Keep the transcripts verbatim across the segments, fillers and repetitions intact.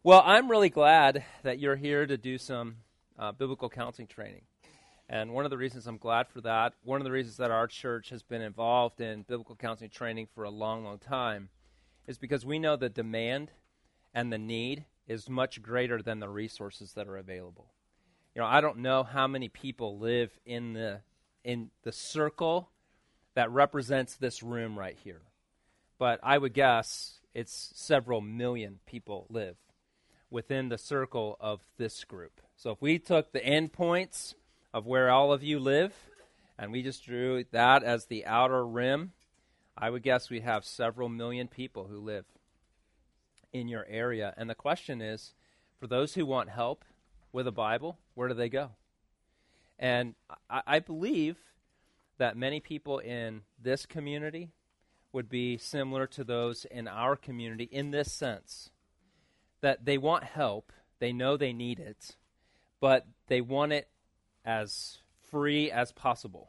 Well, I'm really glad that you're here to do some uh, biblical counseling training. And one of the reasons I'm glad for that, one of the reasons that our church has been involved in biblical counseling training for a long, long time, is because we know the demand and the need is much greater than the resources that are available. You know, I don't know how many people live in the in the circle that represents this room right here, but I would guess it's several million people live within the circle of this group. So if we took the endpoints of where all of you live, and we just drew that as the outer rim, I would guess we have several million people who live in your area. And the question is, for those who want help with a Bible, where do they go? And I, I believe that many people in this community would be similar to those in our community in this sense, that they want help, they know they need it, but they want it as free as possible.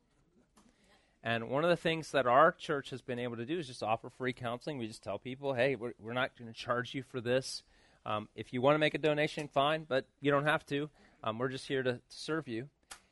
And one of the things that our church has been able to do is just offer free counseling. We just tell people, hey, we're, we're not going to charge you for this. Um, if you want to make a donation, fine, but you don't have to. Um, we're just here to, to serve you.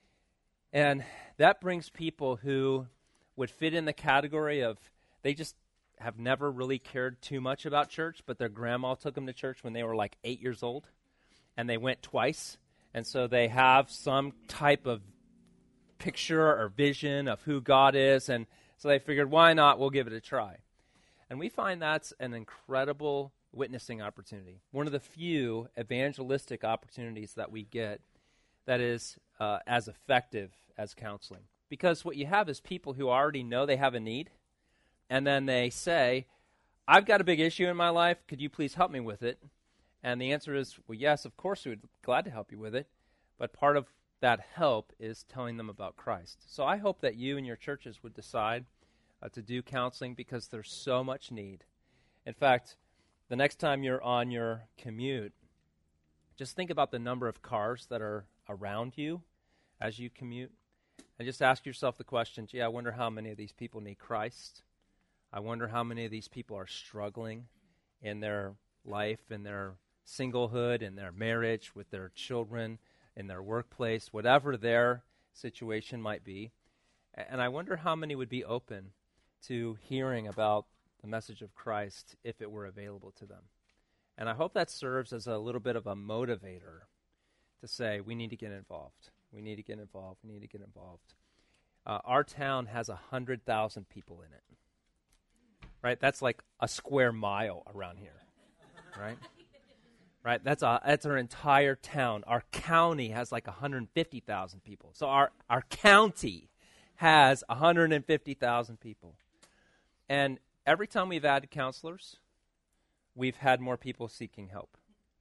And that brings people who would fit in the category of they just have never really cared too much about church, but their grandma took them to church when they were like eight years old, and they went twice. And so they have some type of picture or vision of who God is, and so they figured, why not? We'll give it a try. And we find that's an incredible witnessing opportunity, one of the few evangelistic opportunities that we get that is uh, as effective as counseling. Because what you have is people who already know they have a need, and then they say, I've got a big issue in my life, could you please help me with it? And the answer is, well, yes, of course we would be glad to help you with it, but part of that help is telling them about Christ. So I hope that you and your churches would decide uh, to do counseling because there's so much need. In fact, the next time you're on your commute, just think about the number of cars that are around you as you commute, and just ask yourself the question, gee, I wonder how many of these people need Christ. I wonder how many of these people are struggling in their life, in their singlehood, in their marriage, with their children, in their workplace, whatever their situation might be. And I wonder how many would be open to hearing about the message of Christ if it were available to them. And I hope that serves as a little bit of a motivator to say, we need to get involved. We need to get involved. We need to get involved. Uh, our town has one hundred thousand people in it. Right? That's like a square mile around here. Right? Right? That's a, that's our entire town. Our county has like one hundred fifty thousand people. So our, our county has one hundred fifty thousand people. And every time we've added counselors, we've had more people seeking help.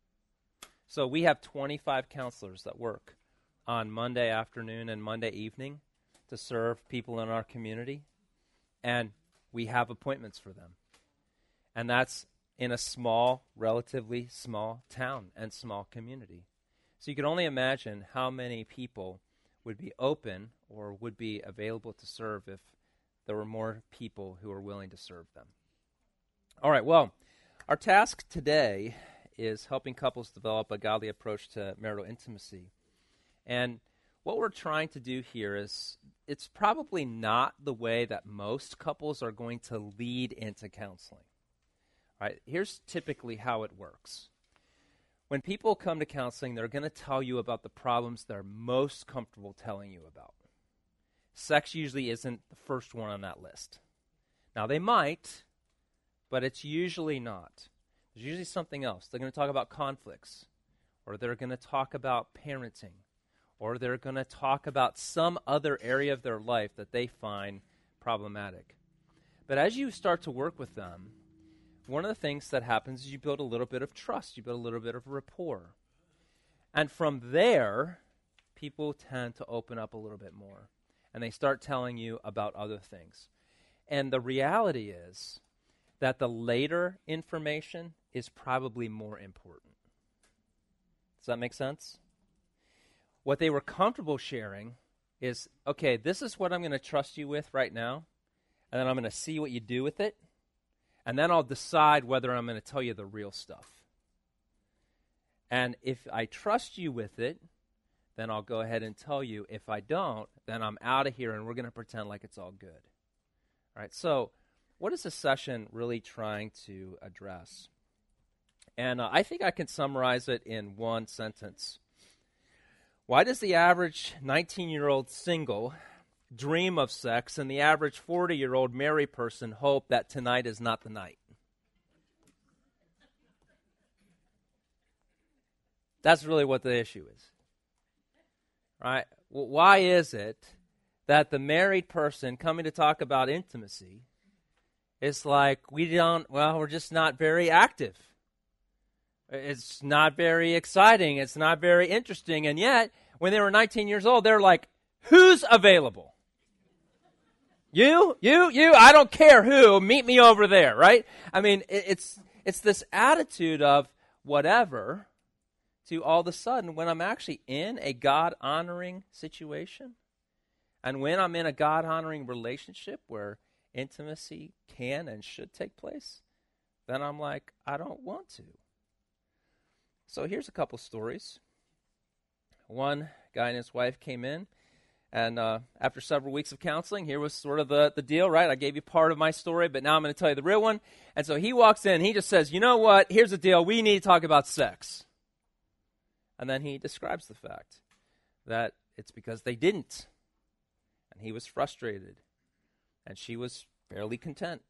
So we have twenty-five counselors that work on Monday afternoon and Monday evening to serve people in our community. And we have appointments for them. And that's in a small, relatively small town and small community. So you can only imagine how many people would be open or would be available to serve if there were more people who are willing to serve them. All right, well, our task today is helping couples develop a godly approach to marital intimacy. And what we're trying to do here is, it's probably not the way that most couples are going to lead into counseling. All right, here's typically how it works. When people come to counseling, they're going to tell you about the problems they're most comfortable telling you about. Sex usually isn't the first one on that list. Now, they might, but it's usually not. There's usually something else. They're going to talk about conflicts, or they're going to talk about parenting, or they're going to talk about some other area of their life that they find problematic. But as you start to work with them, one of the things that happens is you build a little bit of trust. You build a little bit of rapport. And from there, people tend to open up a little bit more. And they start telling you about other things. And the reality is that the later information is probably more important. Does that make sense? What they were comfortable sharing is, okay, this is what I'm going to trust you with right now, and then I'm going to see what you do with it, and then I'll decide whether I'm going to tell you the real stuff. And if I trust you with it, then I'll go ahead and tell you. If I don't, then I'm out of here and we're going to pretend like it's all good. All right, so what is this session really trying to address? And uh, I think I can summarize it in one sentence. Why does the average nineteen-year-old single dream of sex and the average forty-year-old married person hope that tonight is not the night? That's really what the issue is. Right? Well, why is it that the married person coming to talk about intimacy is like, we don't, well, we're just not very active. It's not very exciting. It's not very interesting. And yet, when they were nineteen years old, they're like, who's available? You? You? You? I don't care who. Meet me over there, right? I mean, it, it's it's this attitude of whatever to all of a sudden when I'm actually in a God-honoring situation and when I'm in a God-honoring relationship where intimacy can and should take place, then I'm like, I don't want to. So here's a couple stories. One guy and his wife came in, and uh, after several weeks of counseling, here was sort of the, the deal, right? I gave you part of my story, but now I'm going to tell you the real one. And so he walks in, he just says, you know what? Here's the deal. We need to talk about sex. And then he describes the fact that it's because they didn't. And he was frustrated. And she was fairly content.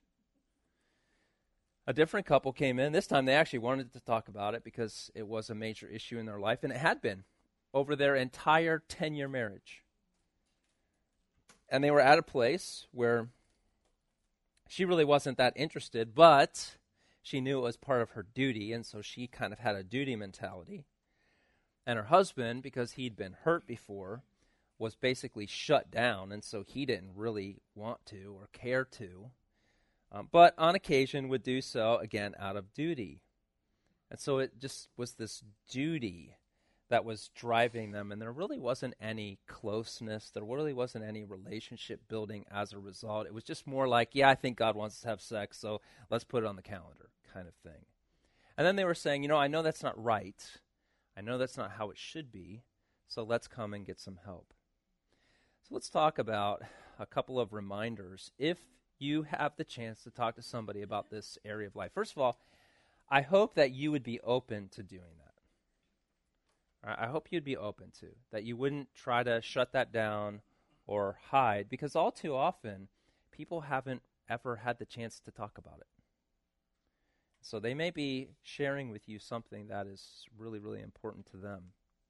A different couple came in. This time they actually wanted to talk about it because it was a major issue in their life, and it had been over their entire ten-year marriage. And they were at a place where she really wasn't that interested, but she knew it was part of her duty, and so she kind of had a duty mentality. And her husband, because he'd been hurt before, was basically shut down, and so he didn't really want to or care to. Um, but on occasion would do so, again, out of duty. And so it just was this duty that was driving them, and there really wasn't any closeness. There really wasn't any relationship building as a result. It was just more like, yeah, I think God wants us to have sex, so let's put it on the calendar kind of thing. And then they were saying, you know, I know that's not right. I know that's not how it should be, so let's come and get some help. So let's talk about a couple of reminders if you have the chance to talk to somebody about this area of life. First of all, I hope that you would be open to doing that. All right, I hope you'd be open to, that you wouldn't try to shut that down or hide, because all too often, people haven't ever had the chance to talk about it. So they may be sharing with you something that is really, really important to them.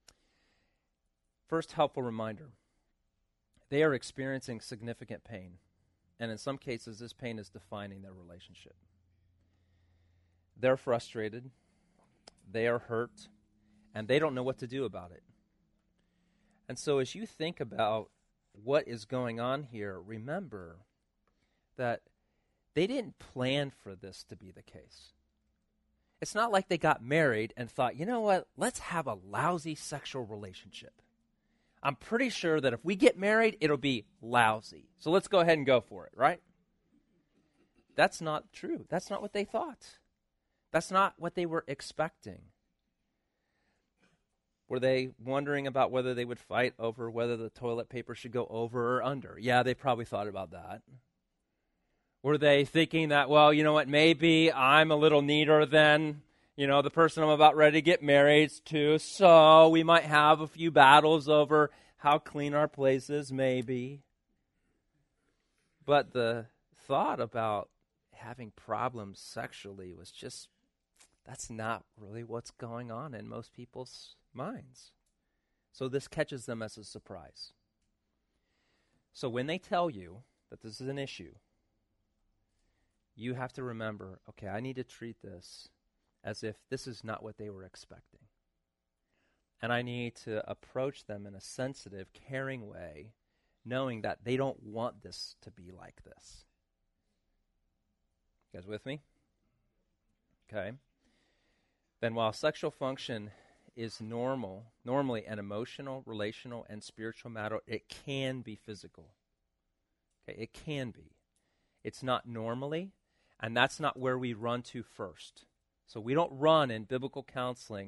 First helpful reminder, they are experiencing significant pain. And in some cases, this pain is defining their relationship. They're frustrated, they are hurt, and they don't know what to do about it. And so as you think about what is going on here, remember that they didn't plan for this to be the case. It's not like they got married and thought, you know what, let's have a lousy sexual relationship. I'm pretty sure that if we get married, it'll be lousy. So let's go ahead and go for it, right? That's not true. That's not what they thought. That's not what they were expecting. Were they wondering about whether they would fight over whether the toilet paper should go over or under? Yeah, they probably thought about that. Were they thinking that, well, you know what, maybe I'm a little neater than, you know, the person I'm about ready to get married to, so we might have a few battles over how clean our place is, maybe. But the thought about having problems sexually was just, that's not really what's going on in most people's minds. So this catches them as a surprise. So when they tell you that this is an issue, you have to remember, okay, I need to treat this as if this is not what they were expecting. And I need to approach them in a sensitive, caring way, knowing that they don't want this to be like this. You guys with me? Okay. Then while sexual function is normal, normally an emotional, relational, and spiritual matter, it can be physical. Okay, it can be. It's not normally, and that's not where we run to first. So we don't run in biblical counseling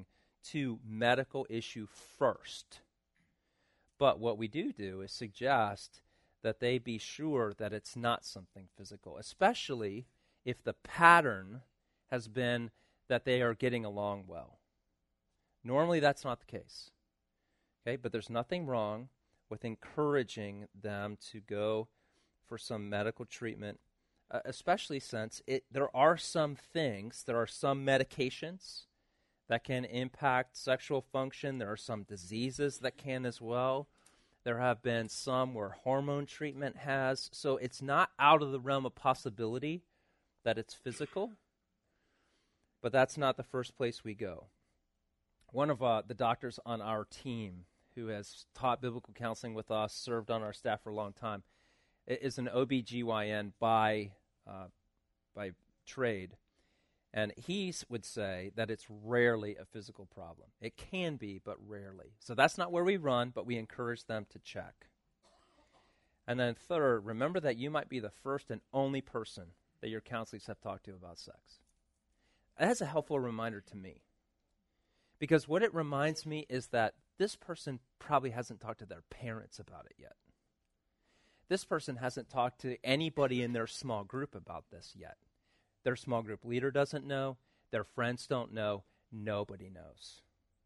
to medical issue first. But what we do do is suggest that they be sure that it's not something physical, especially if the pattern has been that they are getting along well. Normally, that's not the case. Okay, but there's nothing wrong with encouraging them to go for some medical treatment, uh, especially since it, there are some things, there are some medications that can impact sexual function. There are some diseases that can as well. There have been some where hormone treatment has. So it's not out of the realm of possibility that it's physical, but that's not the first place we go. One of uh, the doctors on our team who has taught biblical counseling with us, served on our staff for a long time, is an O B G Y N by uh, by trade. And he would say that it's rarely a physical problem. It can be, but rarely. So that's not where we run, but we encourage them to check. And then third, remember that you might be the first and only person that your counselors have talked to about sex. That's a helpful reminder to me. Because what it reminds me is that this person probably hasn't talked to their parents about it yet. This person hasn't talked to anybody in their small group about this yet. Their small group leader doesn't know. Their friends don't know. Nobody knows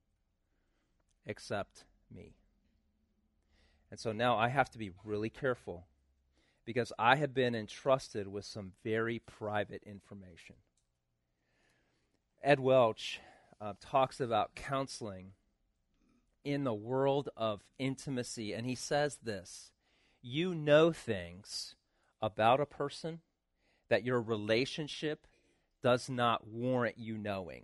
except me. And so now I have to be really careful because I have been entrusted with some very private information. Ed Welch uh, talks about counseling in the world of intimacy, and he says this: you know things about a person that your relationship does not warrant you knowing.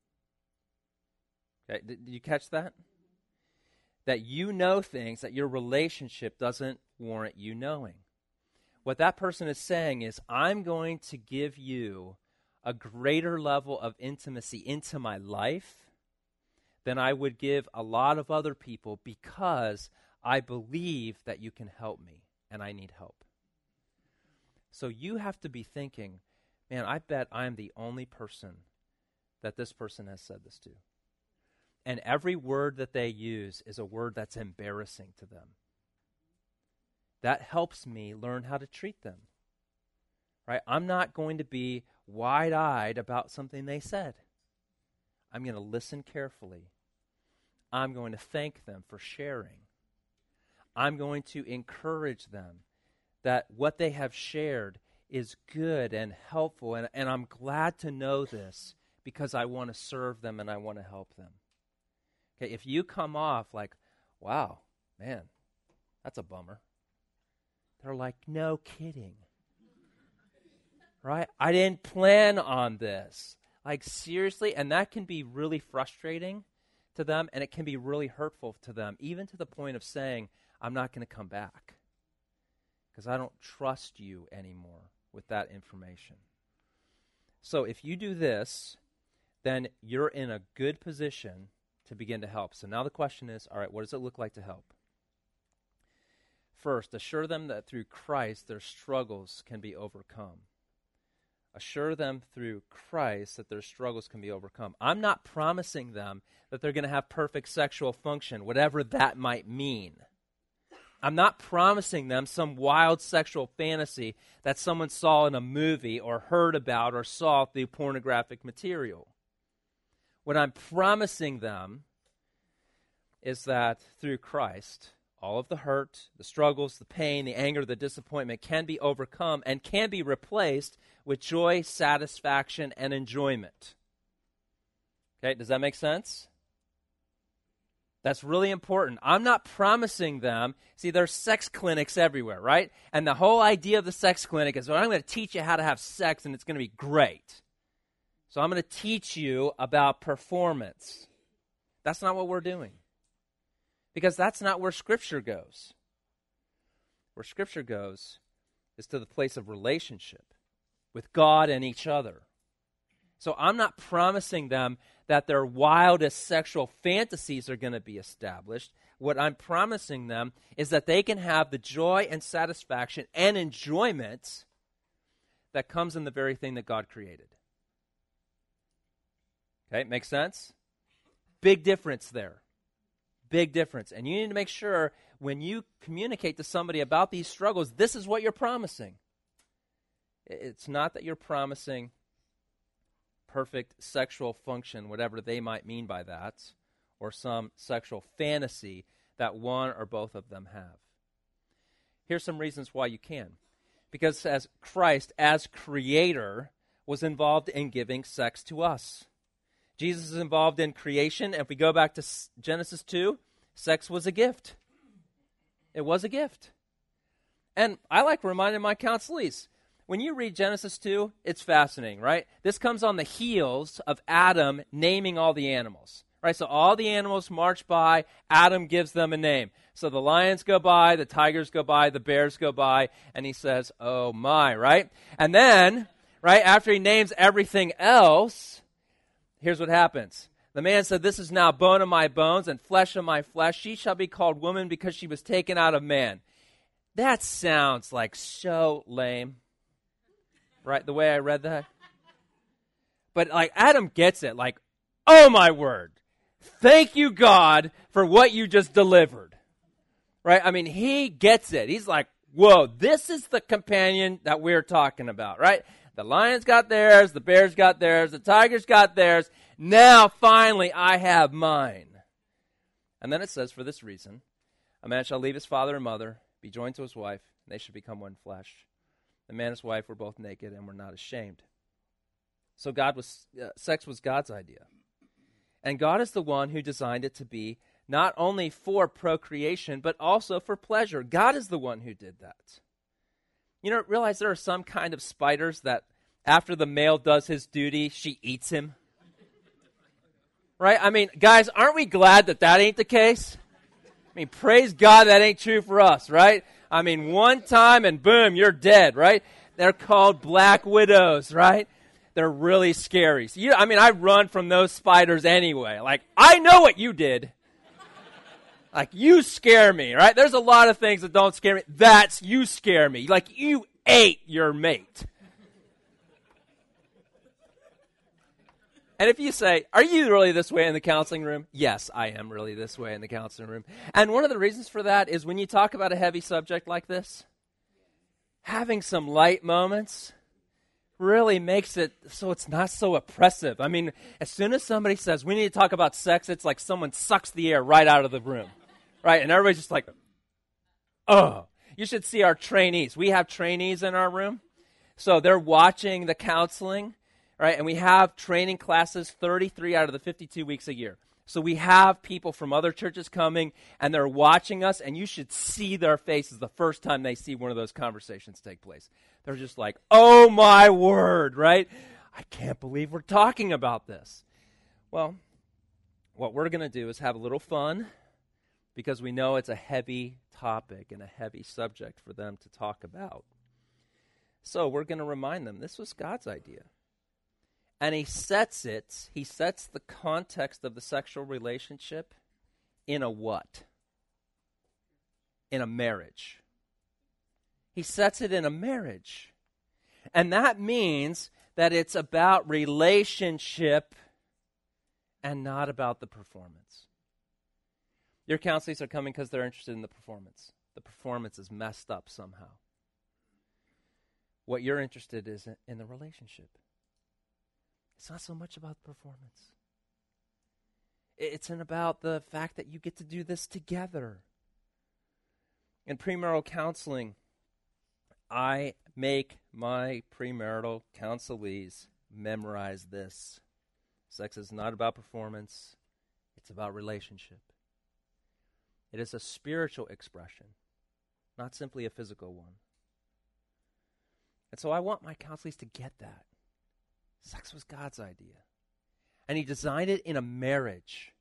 Okay, did, did you catch that? That you know things that your relationship doesn't warrant you knowing. What that person is saying is, I'm going to give you a greater level of intimacy into my life than I would give a lot of other people because I believe that you can help me and I need help. So you have to be thinking, man, I bet I'm the only person that this person has said this to. And every word that they use is a word that's embarrassing to them. That helps me learn how to treat them. Right? I'm not going to be wide-eyed about something they said. I'm going to listen carefully. I'm going to thank them for sharing. I'm going to encourage them that what they have shared is good and helpful, and, and I'm glad to know this because I want to serve them and I want to help them. Okay, if you come off like, wow, man, that's a bummer. They're like, no kidding. Right? I didn't plan on this. Like, seriously? And that can be really frustrating to them, and it can be really hurtful to them, even to the point of saying, I'm not going to come back because I don't trust you anymore with that information. So if you do this, then you're in a good position to begin to help. So now the question is, all right, what does it look like to help? First, assure them that through Christ their struggles can be overcome. Assure them through Christ that their struggles can be overcome. I'm not promising them that they're going to have perfect sexual function, whatever that might mean. I'm not promising them some wild sexual fantasy that someone saw in a movie or heard about or saw through pornographic material. What I'm promising them is that through Christ, all of the hurt, the struggles, the pain, the anger, the disappointment can be overcome and can be replaced with joy, satisfaction, and enjoyment. Okay, does that make sense? That's really important. I'm not promising them. See, there's sex clinics everywhere, right? And the whole idea of the sex clinic is, well, I'm going to teach you how to have sex, and it's going to be great. So I'm going to teach you about performance. That's not what we're doing. Because that's not where Scripture goes. Where Scripture goes is to the place of relationship with God and each other. So I'm not promising them that their wildest sexual fantasies are going to be established. What I'm promising them is that they can have the joy and satisfaction and enjoyment that comes in the very thing that God created. Okay, makes sense? Big difference there. Big difference. And you need to make sure when you communicate to somebody about these struggles, this is what you're promising. It's not that you're promising perfect sexual function, whatever they might mean by that, or some sexual fantasy that one or both of them have. Here's some reasons why you can. Because as Christ, as creator, was involved in giving sex to us. Jesus is involved in creation. And if we go back to Genesis two, sex was a gift. It was a gift. And I like reminding my counselees, when you read Genesis two, it's fascinating, right? This comes on the heels of Adam naming all the animals, right? So all the animals march by, Adam gives them a name. So the lions go by, the tigers go by, the bears go by, and he says, oh my, right? And then, right, after he names everything else, here's what happens. The man said, this is now bone of my bones and flesh of my flesh. She shall be called woman because she was taken out of man. That sounds like so lame, right, the way I read that. But like Adam gets it, like, oh my word, thank you, God, for what you just delivered, right? I mean, he gets it. He's like, whoa, this is the companion that we're talking about, right? The lions got theirs, the bears got theirs, the tigers got theirs. Now, finally, I have mine. And then it says, for this reason, a man shall leave his father and mother, be joined to his wife, and they shall become one flesh. The man and his wife were both naked and were not ashamed. So God was, uh, sex was God's idea. And God is the one who designed it to be not only for procreation, but also for pleasure. God is the one who did that. You know, realize there are some kind of spiders that after the male does his duty, she eats him. Right? I mean, guys, aren't we glad that that ain't the case? I mean, praise God that ain't true for us, right? I mean, one time and boom, you're dead, right? They're called black widows, right? They're really scary. So you, I mean, I run from those spiders anyway. Like, I know what you did. Like, you scare me, right? There's a lot of things that don't scare me. That's, you scare me. Like, you ate your mate. And if you say, are you really this way in the counseling room? Yes, I am really this way in the counseling room. And one of the reasons for that is when you talk about a heavy subject like this, having some light moments really makes it so it's not so oppressive. I mean, as soon as somebody says, we need to talk about sex, it's like someone sucks the air right out of the room, right? And everybody's just like, oh. You should see our trainees. We have trainees in our room. So they're watching the counseling, right? And we have training classes thirty-three out of the fifty-two weeks a year. So we have people from other churches coming, and they're watching us, and you should see their faces the first time they see one of those conversations take place. They're just like, oh my word, right? I can't believe we're talking about this. Well, what we're going to do is have a little fun because we know it's a heavy topic and a heavy subject for them to talk about. So we're going to remind them this was God's idea. And he sets it, he sets the context of the sexual relationship in a what? In a marriage. He sets it in a marriage. And that means that it's about relationship and not about the performance. Your counselees are coming because they're interested in the performance. The performance is messed up somehow. What you're interested in is in the relationship. It's not so much about performance. It's about the fact that you get to do this together. In premarital counseling, I make my premarital counselees memorize this. Sex is not about performance. It's about relationship. It is a spiritual expression, not simply a physical one. And so I want my counselees to get that. Sex was God's idea. And he designed it in a marriage.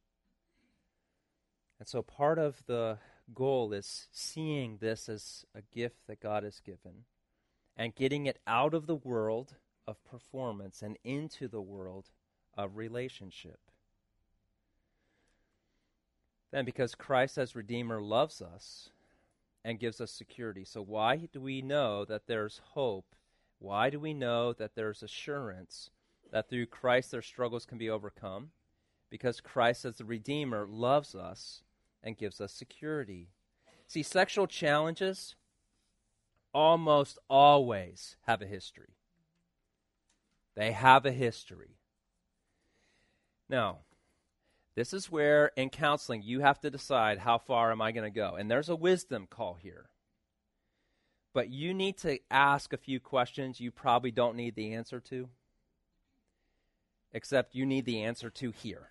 And so part of the goal is seeing this as a gift that God has given and getting it out of the world of performance and into the world of relationship. Then because Christ as Redeemer loves us and gives us security. So why do we know that there's hope? Why do we know that there's assurance that through Christ their struggles can be overcome? because Christ as the Redeemer loves us and gives us security. See, sexual challenges almost always have a history. They have a history. Now, this is where in counseling you have to decide how far am I going to go. And there's a wisdom call here. But you need to ask a few questions you probably don't need the answer to, except you need the answer to here.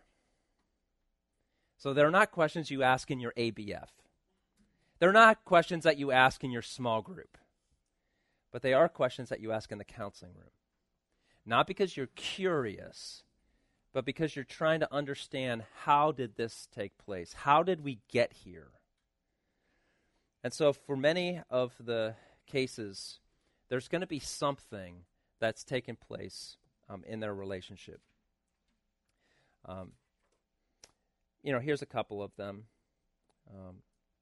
So they're not questions you ask in your A B F. They're not questions that you ask in your small group. But they are questions that you ask in the counseling room. Not because you're curious, but because you're trying to understand, how did this take place? How did we get here? And so for many of the cases, there's going to be something that's taken place um, in their relationship. Um, you know, here's a couple of them. Um,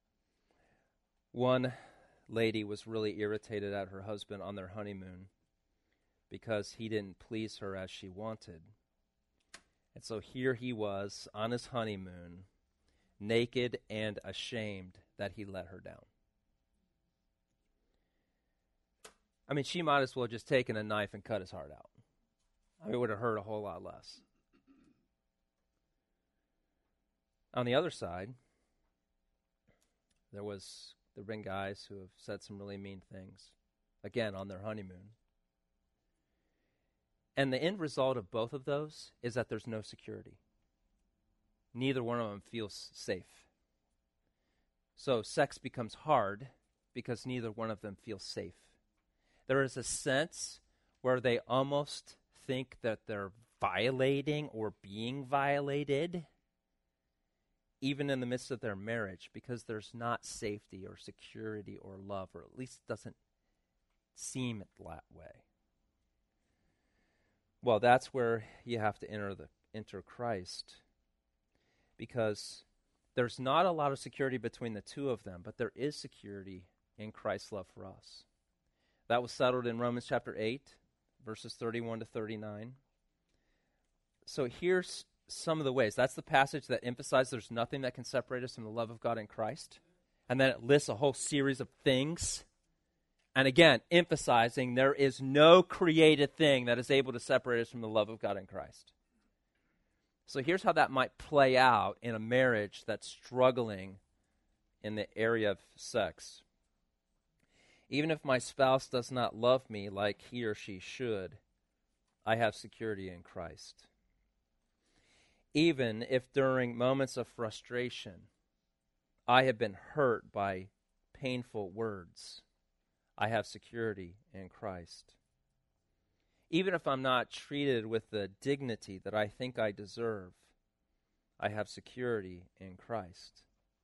one lady was really irritated at her husband on their honeymoon because he didn't please her as she wanted. And so here he was on his honeymoon, naked and ashamed that he let her down. I mean, she might as well have just taken a knife and cut his heart out. I mean, it would have hurt a whole lot less. On the other side, there was there have been guys who have said some really mean things, again, on their honeymoon. And the end result of both of those is that there's no security. Neither one of them feels safe. So sex becomes hard because neither one of them feels safe. There is a sense where they almost think that they're violating or being violated, even in the midst of their marriage, because there's not safety or security or love, or at least it doesn't seem that way. Well, that's where you have to enter the enter Christ, because there's not a lot of security between the two of them, but there is security in Christ's love for us. That was settled in Romans chapter eight, verses thirty-one to thirty-nine. So here's some of the ways. That's the passage that emphasizes there's nothing that can separate us from the love of God in Christ. And then it lists a whole series of things. And again, emphasizing there is no created thing that is able to separate us from the love of God in Christ. So here's how that might play out in a marriage that's struggling in the area of sex. Even if my spouse does not love me like he or she should, I have security in Christ. Even if during moments of frustration, I have been hurt by painful words, I have security in Christ. Even if I'm not treated with the dignity that I think I deserve, I have security in Christ.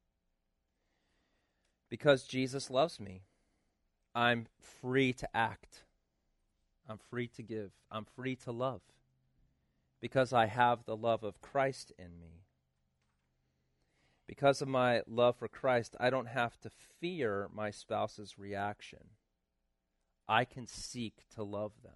Because Jesus loves me, I'm free to act. I'm free to give. I'm free to love. Because I have the love of Christ in me. Because of my love for Christ, I don't have to fear my spouse's reaction. I can seek to love them.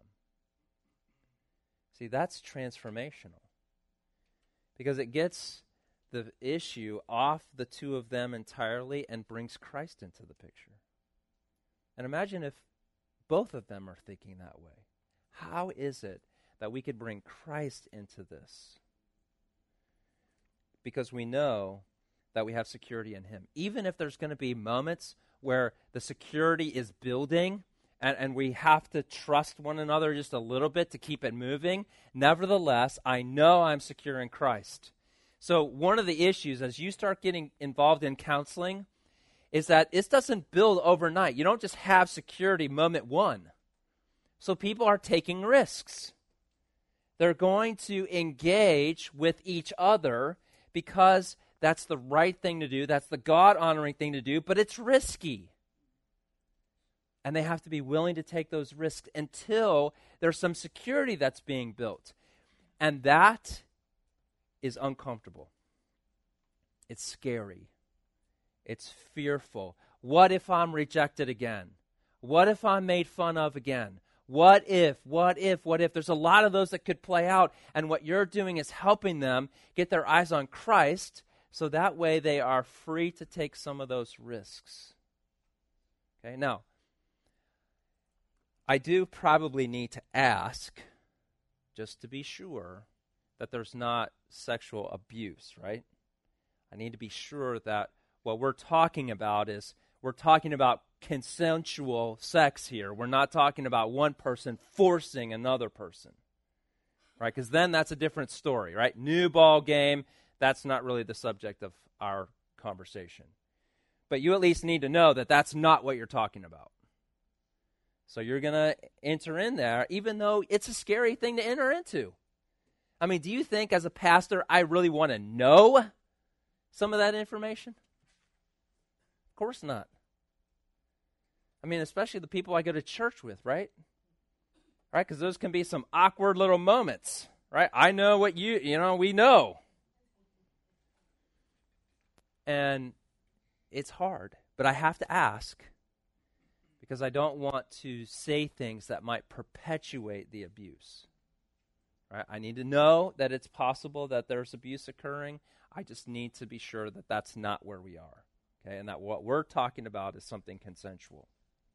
See, that's transformational. Because it gets the issue off the two of them entirely and brings Christ into the picture. And imagine if both of them are thinking that way. How is it that we could bring Christ into this? Because we know that we have security in him. Even if there's going to be moments where the security is building and, and we have to trust one another just a little bit to keep it moving, nevertheless, I know I'm secure in Christ. So one of the issues as you start getting involved in counseling is that it doesn't build overnight. You don't just have security moment one. So people are taking risks. They're going to engage with each other because that's the right thing to do. That's the God-honoring thing to do, but it's risky. And they have to be willing to take those risks until there's some security that's being built. And that is uncomfortable. It's scary. It's fearful. What if I'm rejected again? What if I'm made fun of again? What if, what if, what if? There's a lot of those that could play out, and what you're doing is helping them get their eyes on Christ, so that way they are free to take some of those risks. Okay, now, I do probably need to ask, just to be sure, that there's not sexual abuse, right? I need to be sure that what we're talking about is, we're talking about consensual sex here. We're not talking about one person forcing another person, right? Because then that's a different story, right? New ball game, that's not really the subject of our conversation. But you at least need to know that that's not what you're talking about. So you're going to enter in there, even though it's a scary thing to enter into. I mean, do you think as a pastor, I really want to know some of that information? Of course not. I mean, especially the people I go to church with, right? Right? Because those can be some awkward little moments, right? I know what you, you know, we know. And it's hard, but I have to ask because I don't want to say things that might perpetuate the abuse. Right? I need to know that it's possible that there's abuse occurring. I just need to be sure that that's not where we are, okay? And that what we're talking about is something consensual.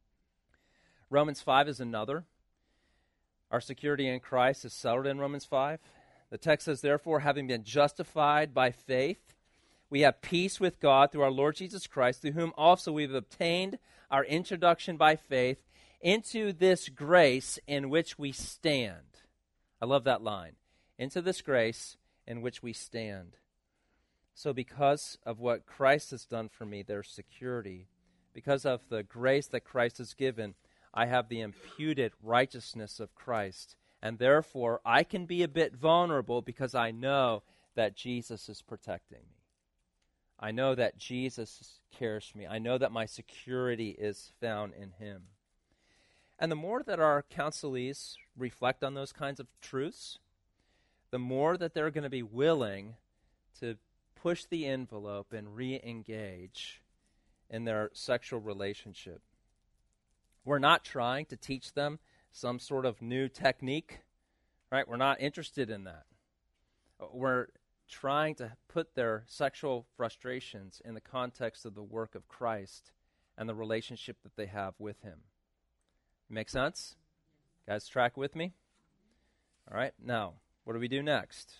Romans five is another. Our security in Christ is settled in Romans five. The text says, therefore, having been justified by faith, we have peace with God through our Lord Jesus Christ, through whom also we've obtained our introduction by faith into this grace in which we stand. I love that line. Into this grace in which we stand. So because of what Christ has done for me, there's security. Because of the grace that Christ has given, I have the imputed righteousness of Christ. And therefore, I can be a bit vulnerable because I know that Jesus is protecting me. I know that Jesus cares for me. I know that my security is found in him. And the more that our counselees reflect on those kinds of truths, the more that they're going to be willing to push the envelope and re-engage in their sexual relationship. We're not trying to teach them some sort of new technique, right? We're not interested in that. We're trying to put their sexual frustrations in the context of the work of Christ and the relationship that they have with him. Make sense? Guys, track with me? All right, now, what do we do next?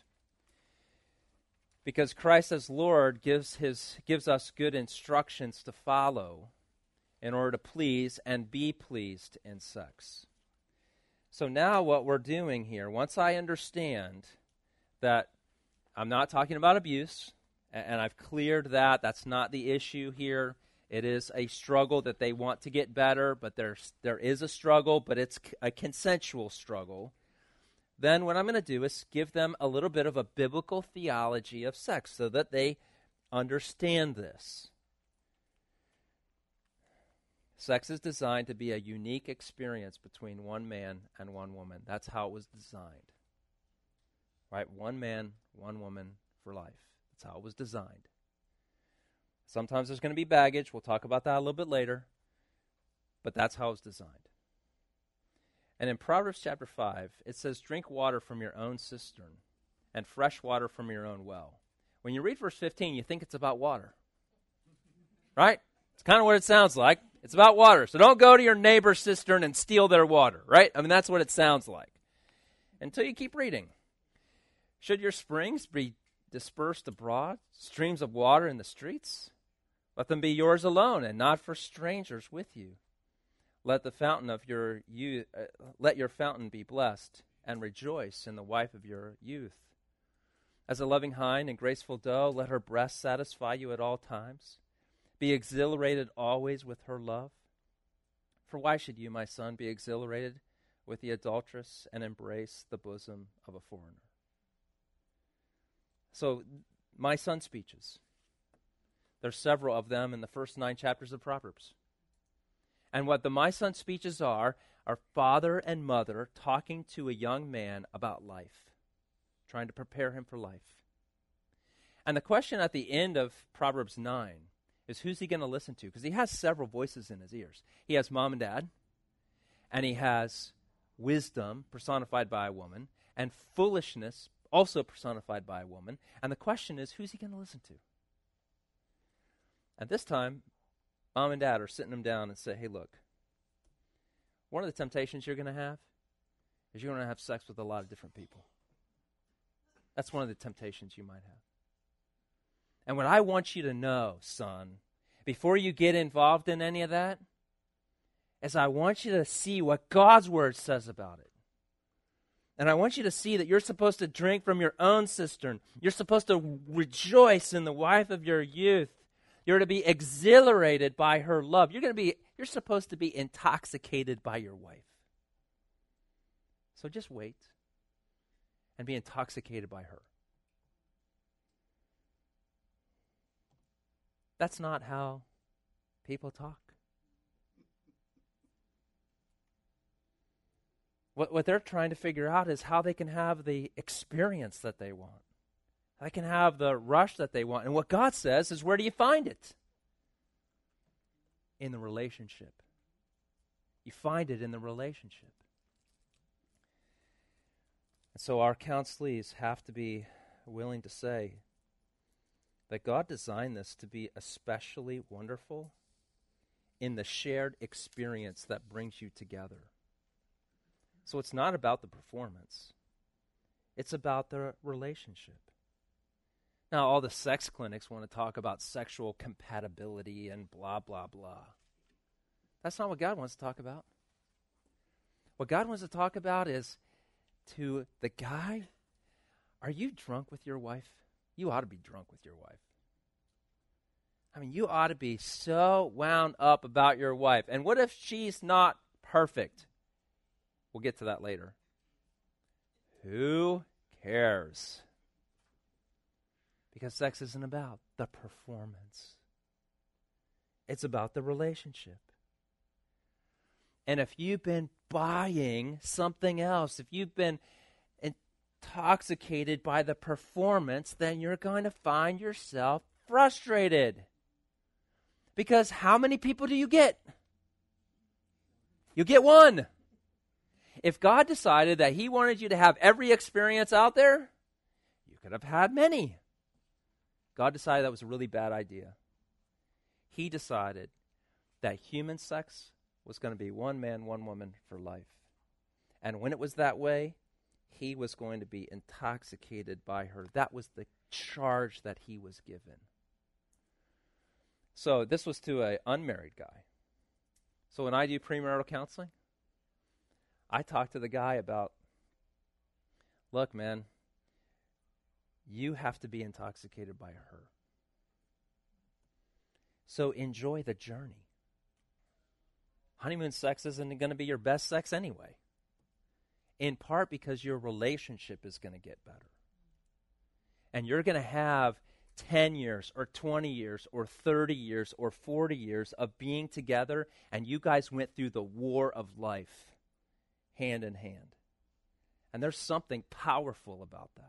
Because Christ as Lord gives his gives us good instructions to follow in order to please and be pleased in sex. So now what we're doing here, once I understand that I'm not talking about abuse, and, and I've cleared that, that's not the issue here. It is a struggle that they want to get better, but there's there is a struggle, but it's a consensual struggle. Then what I'm going to do is give them a little bit of a biblical theology of sex so that they understand this. Sex is designed to be a unique experience between one man and one woman. That's how it was designed. Right? One man, one woman for life. That's how it was designed. Sometimes there's going to be baggage. We'll talk about that a little bit later. But that's how it's designed. And in Proverbs chapter five, it says, drink water from your own cistern and fresh water from your own well. When you read verse fifteen, you think it's about water. Right? It's kind of what it sounds like. It's about water. So don't go to your neighbor's cistern and steal their water. Right? I mean, that's what it sounds like. Until you keep reading. Should your springs be dispersed abroad, streams of water in the streets? Let them be yours alone and not for strangers with you. Let the fountain of your youth, uh, let your fountain be blessed, and rejoice in the wife of your youth. As a loving hind and graceful doe, let her breast satisfy you at all times. Be exhilarated always with her love. For why should you, my son, be exhilarated with the adulteress and embrace the bosom of a foreigner? So, my son speeches. There's several of them in the first nine chapters of Proverbs. And what the my son speeches are, are father and mother talking to a young man about life, trying to prepare him for life. And the question at the end of Proverbs nine is, who's he going to listen to? Because he has several voices in his ears. He has mom and dad, and he has wisdom personified by a woman, and foolishness also personified by a woman. And the question is, who's he going to listen to? At this time, mom and dad are sitting him down and say, hey, look, one of the temptations you're going to have is you're going to have sex with a lot of different people. That's one of the temptations you might have. And what I want you to know, son, before you get involved in any of that, is I want you to see what God's word says about it. And I want you to see that you're supposed to drink from your own cistern. You're supposed to rejoice in the wife of your youth. You're to be exhilarated by her love. You're going to be you're supposed to be intoxicated by your wife. So just wait and be intoxicated by her. That's not how people talk. What, what they're trying to figure out is how they can have the experience that they want. They can have the rush that they want. And what God says is, where do you find it? In the relationship. You find it in the relationship. And so our counselees have to be willing to say that God designed this to be especially wonderful in the shared experience that brings you together. So it's not about the performance. It's about the relationship. Now, all the sex clinics want to talk about sexual compatibility and blah, blah, blah. That's not what God wants to talk about. What God wants to talk about is to the guy, are you drunk with your wife? You ought to be drunk with your wife. I mean, you ought to be so wound up about your wife. And what if she's not perfect? We'll get to that later. Who cares? Because sex isn't about the performance. It's about the relationship. And if you've been buying something else, if you've been intoxicated by the performance, then you're going to find yourself frustrated. Because how many people do you get? You get one. If God decided that he wanted you to have every experience out there, you could have had many. God decided that was a really bad idea. He decided that human sex was going to be one man, one woman for life. And when it was that way, he was going to be intoxicated by her. That was the charge that he was given. So this was to an unmarried guy. So when I do premarital counseling, I talk to the guy about, look, man, you have to be intoxicated by her. So enjoy the journey. Honeymoon sex isn't going to be your best sex anyway. In part because your relationship is going to get better. And you're going to have ten years or twenty years or thirty years or forty years of being together, and you guys went through the war of life hand in hand. And there's something powerful about that.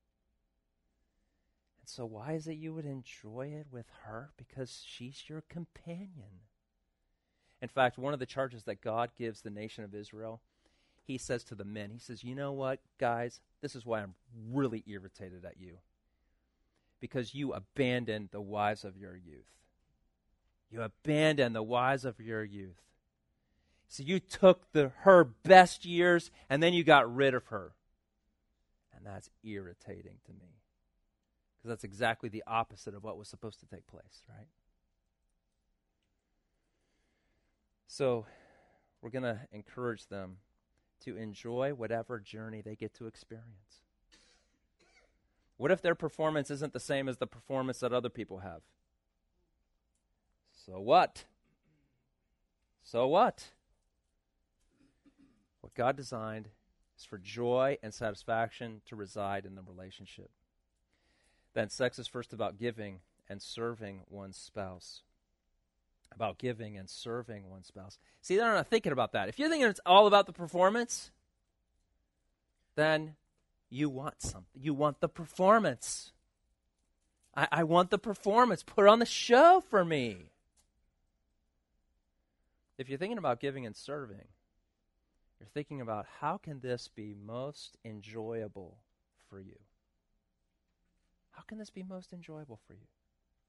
And so why is it you would enjoy it with her? Because she's your companion. In fact, one of the charges that God gives the nation of Israel, he says to the men, he says, you know what, guys, this is why I'm really irritated at you. Because you abandoned the wives of your youth. You abandoned the wives of your youth. So you took the her best years and then you got rid of her. And that's irritating to me. Because that's exactly the opposite of what was supposed to take place, right? So we're going to encourage them to enjoy whatever journey they get to experience. What if their performance isn't the same as the performance that other people have? So what? So what? What God designed is for joy and satisfaction to reside in the relationship. Then sex is first about giving and serving one's spouse. About giving and serving one's spouse. See, they're not thinking about that. If you're thinking it's all about the performance, then you want something. You want the performance. I, I want the performance. Put on the show for me. If you're thinking about giving and serving, You're thinking about how can this be most enjoyable for you? How can this be most enjoyable for you?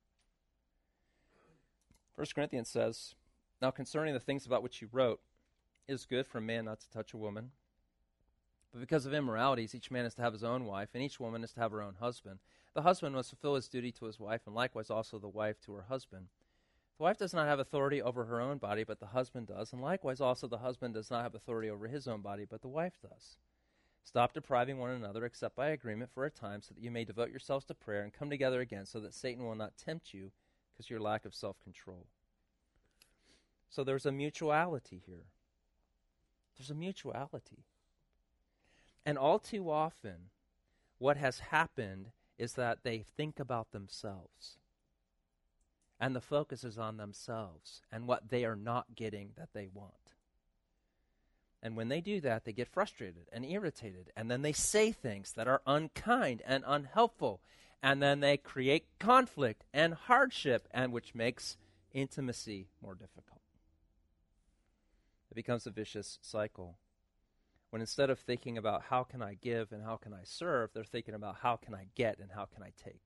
First Corinthians says, now concerning the things about which you wrote, it is good for a man not to touch a woman. But because of immoralities, each man is to have his own wife, and each woman is to have her own husband. The husband must fulfill his duty to his wife, and likewise also the wife to her husband. The wife does not have authority over her own body, but the husband does, and likewise also the husband does not have authority over his own body, but the wife does. Stop depriving one another except by agreement for a time, so that you may devote yourselves to prayer and come together again, so that Satan will not tempt you because of your lack of self-control. So there's a mutuality here. There's a mutuality. And all too often, what has happened is that they think about themselves. And the focus is on themselves and what they are not getting that they want. And when they do that, they get frustrated and irritated. And then they say things that are unkind and unhelpful. And then they create conflict and hardship, and which makes intimacy more difficult. It becomes a vicious cycle. When instead of thinking about how can I give and how can I serve, they're thinking about how can I get and how can I take.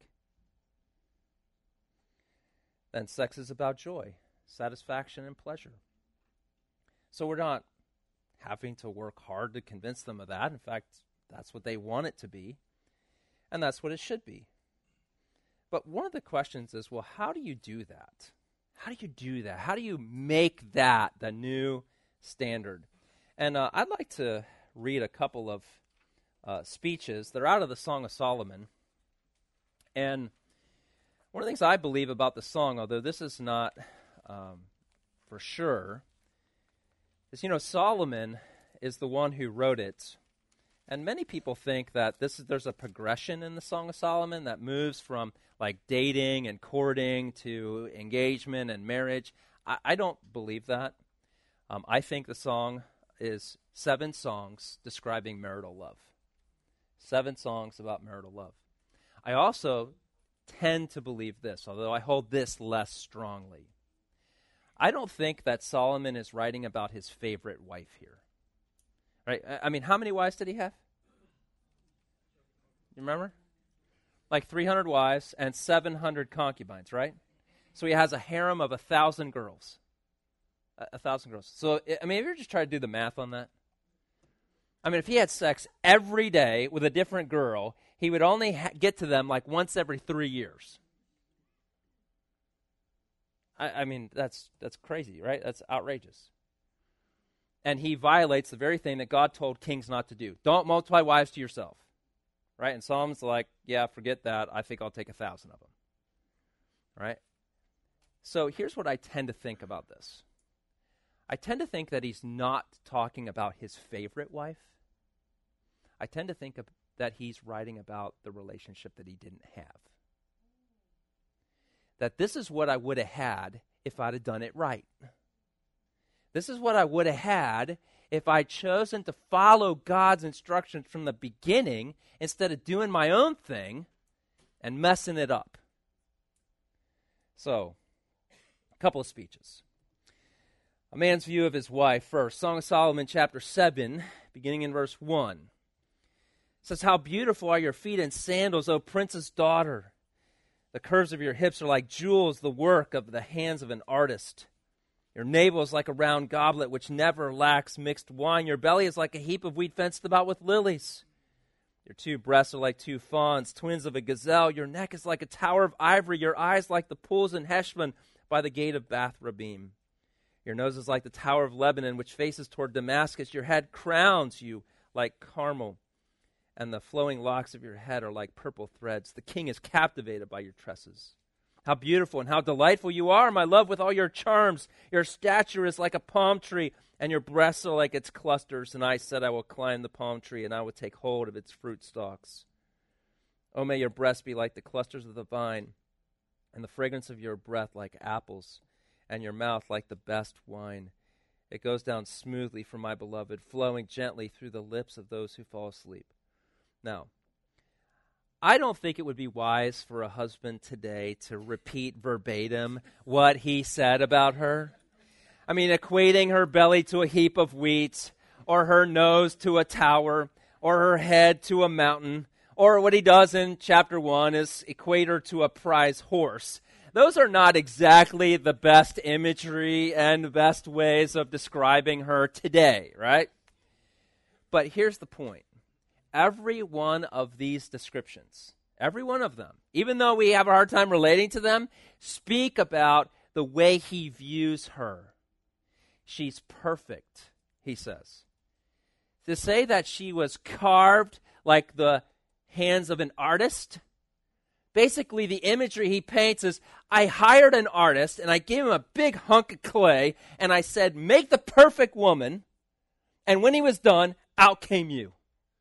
Then sex is about joy, satisfaction, and pleasure. So we're not having to work hard to convince them of that. In fact, that's what they want it to be, and that's what it should be. But one of the questions is, well, how do you do that? How do you do that? How do you make that the new standard? And uh, I'd like to read a couple of uh, speeches. They're out of the Song of Solomon. And one of the things I believe about the song, although this is not um, for sure, is, you know, Solomon is the one who wrote it. And many people think that this is, there's a progression in the Song of Solomon that moves from like dating and courting to engagement and marriage. I, I don't believe that. Um, I think the song is seven songs describing marital love. Seven songs about marital love. I also tend to believe this, although I hold this less strongly. I don't think that Solomon is writing about his favorite wife here. Right? I mean, how many wives did he have? You remember? Like three hundred wives and seven hundred concubines, right? So he has a harem of a thousand girls. A, a thousand girls. So, I mean, have you ever just tried to do the math on that? I mean, if he had sex every day with a different girl, he would only ha- get to them like once every three years. I, I mean, that's that's crazy, right? That's outrageous. And he violates the very thing that God told kings not to do. Don't multiply wives to yourself. Right? And Solomon's like, yeah, forget that. I think I'll take a thousand of them. Right? So here's what I tend to think about this. I tend to think that he's not talking about his favorite wife. I tend to think of, that he's writing about the relationship that he didn't have. That this is what I would have had if I'd have done it right. This is what I would have had if I'd chosen to follow God's instructions from the beginning instead of doing my own thing and messing it up. So, a couple of speeches. A man's view of his wife first. Song of Solomon, chapter seven, beginning in verse one. It says, how beautiful are your feet in sandals, O princess daughter. The curves of your hips are like jewels, the work of the hands of an artist. Your navel is like a round goblet which never lacks mixed wine. Your belly is like a heap of wheat fenced about with lilies. Your two breasts are like two fawns, twins of a gazelle. Your neck is like a tower of ivory. Your eyes like the pools in Heshbon by the gate of Bath Rabbim. Your nose is like the tower of Lebanon, which faces toward Damascus. Your head crowns you like Carmel, and the flowing locks of your head are like purple threads. The king is captivated by your tresses. How beautiful and how delightful you are, my love, with all your charms. Your stature is like a palm tree, and your breasts are like its clusters. And I said, I will climb the palm tree, and I will take hold of its fruit stalks. Oh, may your breasts be like the clusters of the vine, and the fragrance of your breath like apples, and your mouth like the best wine. It goes down smoothly for my beloved, flowing gently through the lips of those who fall asleep. Now, I don't think it would be wise for a husband today to repeat verbatim what he said about her. I mean, equating her belly to a heap of wheat, or her nose to a tower, or her head to a mountain, or what he does in chapter one is equate her to a prize horse. Those are not exactly the best imagery and the best ways of describing her today, right? But here's the point. Every one of these descriptions, every one of them, even though we have a hard time relating to them, speak about the way he views her. She's perfect, he says. To say that she was carved like the hands of an artist, basically the imagery he paints is, I hired an artist and I gave him a big hunk of clay and I said, make the perfect woman. And when he was done, out came you.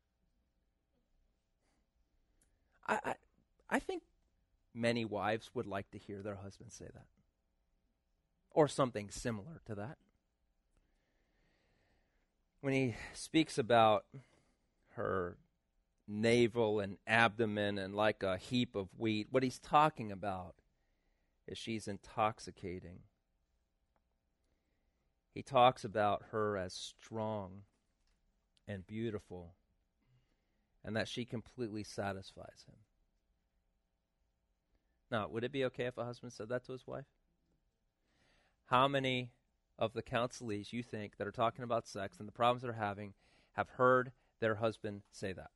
I, I, I think many wives would like to hear their husbands say that. Or something similar to that. When he speaks about her navel and abdomen and like a heap of wheat, what he's talking about is she's intoxicating. He talks about her as strong and beautiful, and that she completely satisfies him. Now, would it be okay if a husband said that to his wife? How many of the counselees you think that are talking about sex and the problems they're having have heard their husband say that?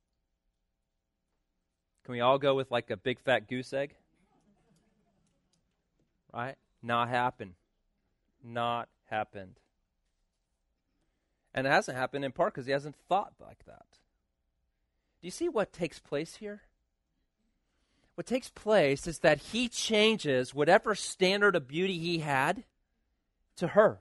Can we all go with like a big fat goose egg? Right? Not happened. Not happened. And it hasn't happened in part because he hasn't thought like that. Do you see what takes place here? What takes place is that he changes whatever standard of beauty he had to her.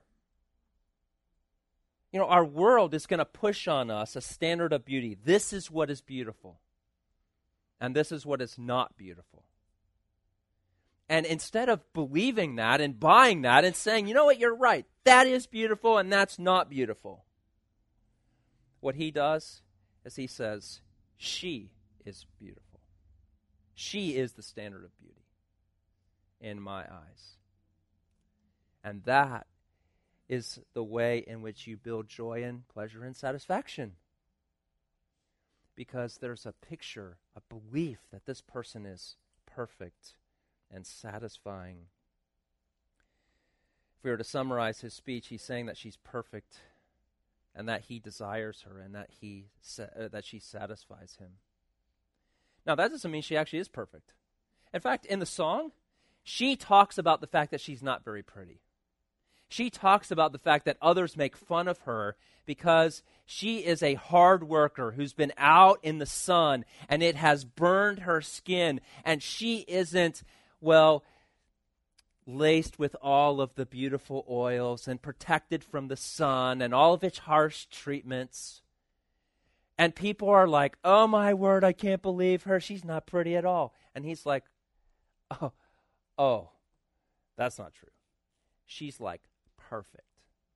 You know, our world is going to push on us a standard of beauty. This is what is beautiful. And this is what is not beautiful. And instead of believing that and buying that and saying, you know what, you're right, that is beautiful and that's not beautiful, what he does is he says, she is beautiful. She is the standard of beauty in my eyes. And that is the way in which you build joy and pleasure and satisfaction. Because there's a picture, a belief that this person is perfect and satisfying. If we were to summarize his speech, he's saying that she's perfect and that he desires her and that he sa- uh, that she satisfies him. Now, that doesn't mean she actually is perfect. In fact, in the song, she talks about the fact that she's not very pretty. She talks about the fact that others make fun of her because she is a hard worker who's been out in the sun and it has burned her skin, and she isn't, well, laced with all of the beautiful oils and protected from the sun and all of its harsh treatments. And people are like, oh my word, I can't believe her. She's not pretty at all. And he's like, oh, oh, that's not true. She's like perfect.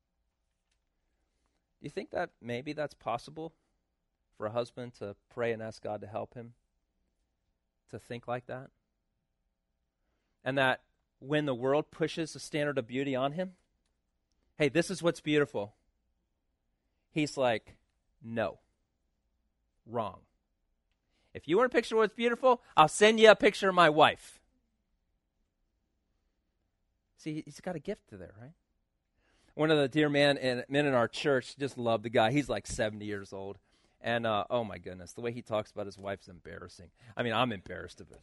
Do you think that maybe that's possible for a husband to pray and ask God to help him to think like that? And that when the world pushes a standard of beauty on him, hey, this is what's beautiful, he's like, no, wrong. If you want a picture of what's beautiful, I'll send you a picture of my wife. See, he's got a gift to there, right? One of the dear men in, men in our church just loved the guy. He's like seventy years old. And, uh, oh my goodness, the way he talks about his wife's embarrassing. I mean, I'm embarrassed of it.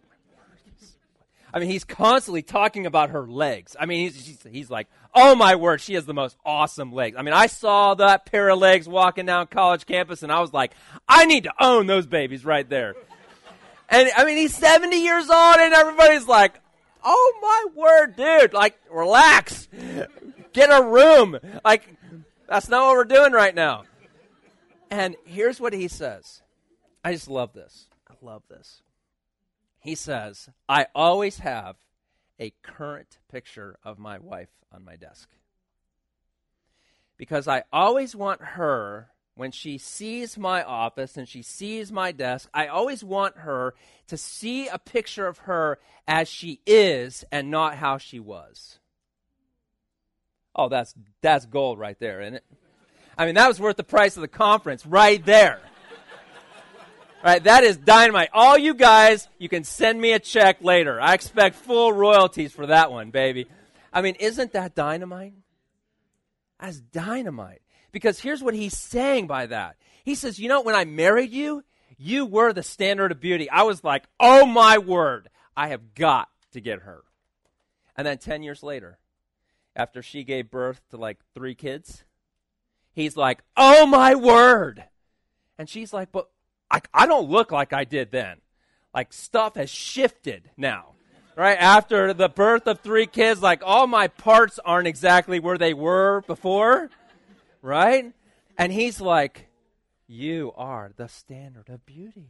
I mean, he's constantly talking about her legs. I mean, he's, he's, he's like, oh my word, she has the most awesome legs. I mean, I saw that pair of legs walking down college campus, and I was like, I need to own those babies right there. And, I mean, he's seventy years old, and everybody's like, oh my word, dude, like, relax. Get a room. Like, that's not what we're doing right now. And here's what he says. I just love this. I love this. He says, I always have a current picture of my wife on my desk. Because I always want her, when she sees my office and she sees my desk, I always want her to see a picture of her as she is and not how she was. Oh, that's that's gold right there, isn't it? I mean, that was worth the price of the conference right there. Right, that is dynamite. All you guys, you can send me a check later. I expect full royalties for that one, baby. I mean, isn't that dynamite? That's dynamite. Because here's what he's saying by that. He says, you know, when I married you, you were the standard of beauty. I was like, oh my word, I have got to get her. And then ten years later, after she gave birth to like three kids, he's like, oh my word. And she's like, but I, I don't look like I did then. Like stuff has shifted now, right? After the birth of three kids, like all my parts aren't exactly where they were before, right? And he's like, you are the standard of beauty,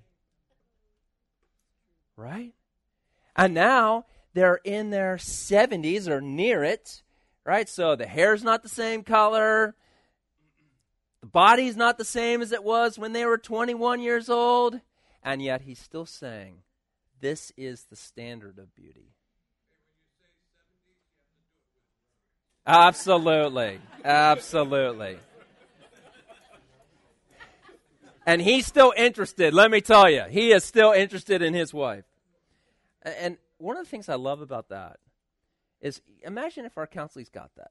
right? And now they're in their seventies or near it, right? So the hair's not the same color. The body's not the same as it was when they were twenty-one years old, and yet he's still saying, this is the standard of beauty. Absolutely. Absolutely. And he's still interested, let me tell you. He is still interested in his wife. And one of the things I love about that is, imagine if our counselees got that.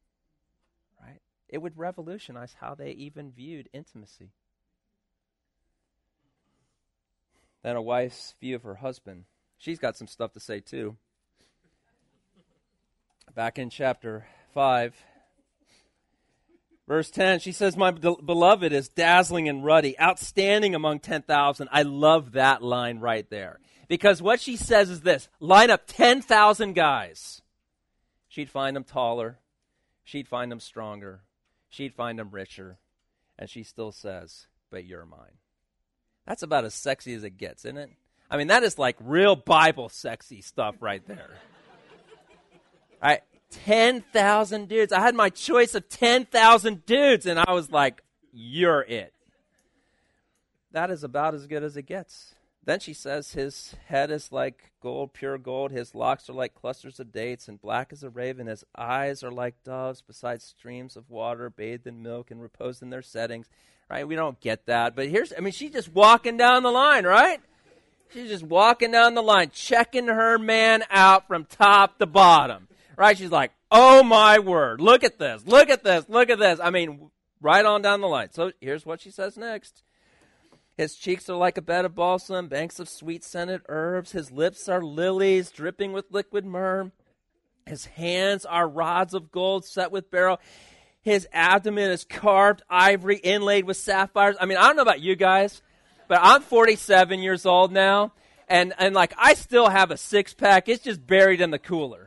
It would revolutionize how they even viewed intimacy. Then a wife's view of her husband. She's got some stuff to say too. Back in chapter five, verse ten, she says, my be- beloved is dazzling and ruddy, outstanding among ten thousand. I love that line right there. Because what she says is this, line up ten thousand guys. She'd find them taller. She'd find them stronger. She'd find them richer. And she still says, but you're mine. That's about as sexy as it gets, isn't it? I mean, that is like real Bible sexy stuff right there. All right, ten thousand dudes. I had my choice of ten thousand dudes, and I was like, you're it. That is about as good as it gets. Then she says his head is like gold, pure gold. His locks are like clusters of dates and black as a raven. His eyes are like doves beside streams of water, bathed in milk and reposed in their settings. Right? We don't get that. But here's, I mean, she's just walking down the line, right? She's just walking down the line, checking her man out from top to bottom. Right? She's like, oh my word, look at this, look at this, look at this. I mean, right on down the line. So here's what she says next. His cheeks are like a bed of balsam, banks of sweet-scented herbs. His lips are lilies dripping with liquid myrrh. His hands are rods of gold set with beryl. His abdomen is carved ivory inlaid with sapphires. I mean, I don't know about you guys, but I'm forty-seven years old now, and, and like I still have a six-pack. It's just buried in the cooler.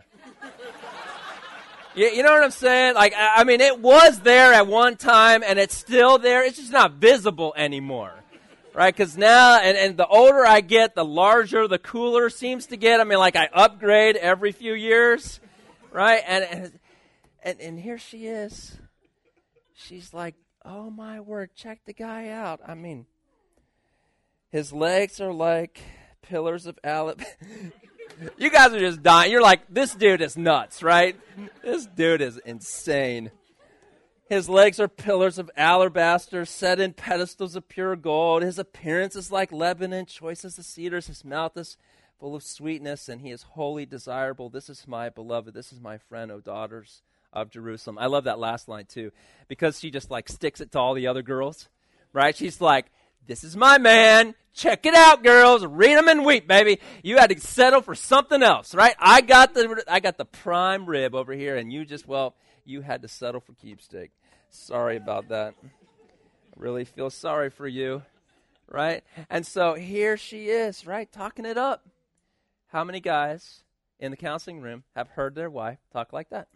you, you know what I'm saying? Like, I, I mean, it was there at one time, and it's still there. It's just not visible anymore. Right, because now, and, and the older I get, the larger the cooler seems to get. I mean, like I upgrade every few years, right? And and and, and here she is. She's like, oh my word, check the guy out. I mean, his legs are like pillars of alabaster. You guys are just dying. You're like, this dude is nuts, right? This dude is insane. His legs are pillars of alabaster set in pedestals of pure gold. His appearance is like Lebanon, choice as the cedars. His mouth is full of sweetness, and he is wholly desirable. This is my beloved. This is my friend, O daughters of Jerusalem. I love that last line, too, because she just, like, sticks it to all the other girls, right? She's like, this is my man. Check it out, girls. Read them and weep, baby. You had to settle for something else, right? I got the I got the prime rib over here, and you just, well... you had to settle for keepsake. Sorry about that. I really feel sorry for you, right? And so here she is, right, talking it up. How many guys in the counseling room have heard their wife talk like that?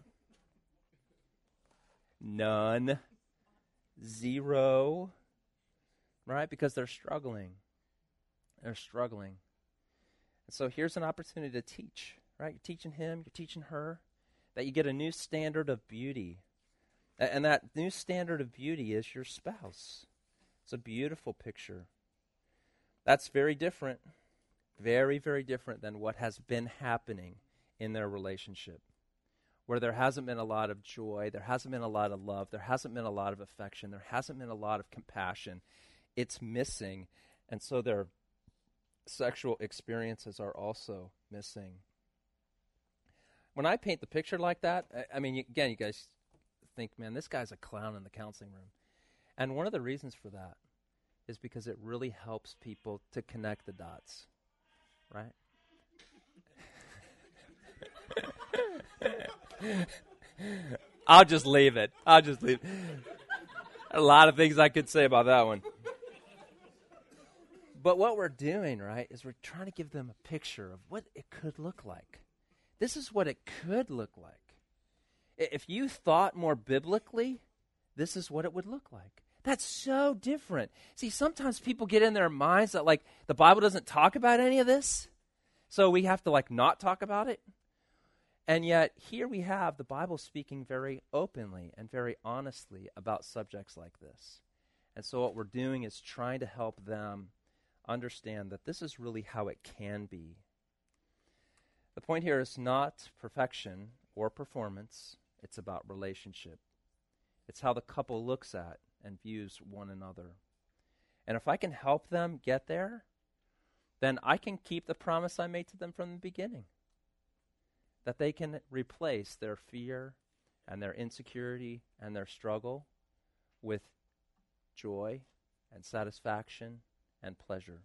None. Zero. Right? Because they're struggling. They're struggling. And so here's an opportunity to teach, right? You're teaching him, you're teaching her. That you get a new standard of beauty. And that new standard of beauty is your spouse. It's a beautiful picture. That's very different, very, very different than what has been happening in their relationship. where there hasn't been a lot of joy, there hasn't been a lot of love, there hasn't been a lot of affection, there hasn't been a lot of compassion. It's missing, and so their sexual experiences are also missing. When I paint the picture like that, I, I mean, you, again, you guys think, man, this guy's a clown in the counseling room. And one of the reasons for that is because it really helps people to connect the dots, right? I'll just leave it. I'll just leave it. A lot of things I could say about that one. But what we're doing, right, is we're trying to give them a picture of what it could look like. This is what it could look like. If you thought more biblically, this is what it would look like. That's so different. See, sometimes people get in their minds that, like, the Bible doesn't talk about any of this, so we have to, like, not talk about it. And yet, here we have the Bible speaking very openly and very honestly about subjects like this. And so what we're doing is trying to help them understand that this is really how it can be. The point here is not perfection or performance. It's about relationship. It's how the couple looks at and views one another. And if I can help them get there, then I can keep the promise I made to them from the beginning, that they can replace their fear and their insecurity and their struggle with joy and satisfaction and pleasure.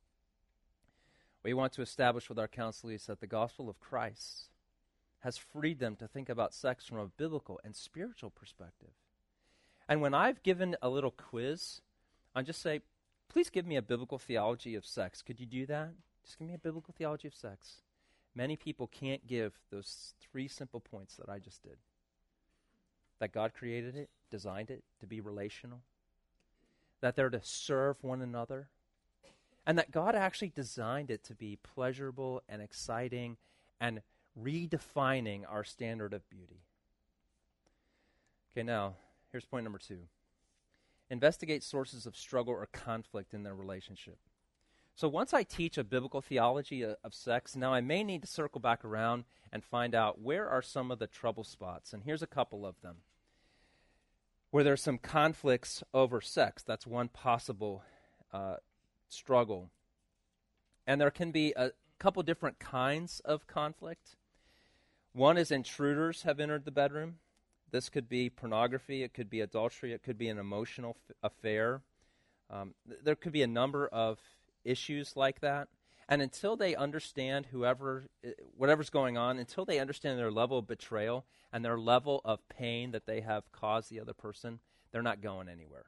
We want to establish with our counselees that the gospel of Christ has freed them to think about sex from a biblical and spiritual perspective. And when I've given a little quiz, I just say, please give me a biblical theology of sex. Could you do that? Just give me a biblical theology of sex. Many people can't give those three simple points that I just did. That God created it, designed it to be relational, that they're to serve one another, and that God actually designed it to be pleasurable and exciting and redefining our standard of beauty. Okay, now, here's point number two. Investigate sources of struggle or conflict in their relationship. So once I teach a biblical theology of, of sex, now I may need to circle back around and find out where are some of the trouble spots. And here's a couple of them. Where there's some conflicts over sex. That's one possible uh, struggle. And there can be a couple different kinds of conflict. One is intruders have entered the bedroom. This could be pornography. It could be adultery. It could be an emotional f- affair. Um, th- there could be a number of issues like that. And until they understand whoever, whatever's going on, until they understand their level of betrayal and their level of pain that they have caused the other person, they're not going anywhere.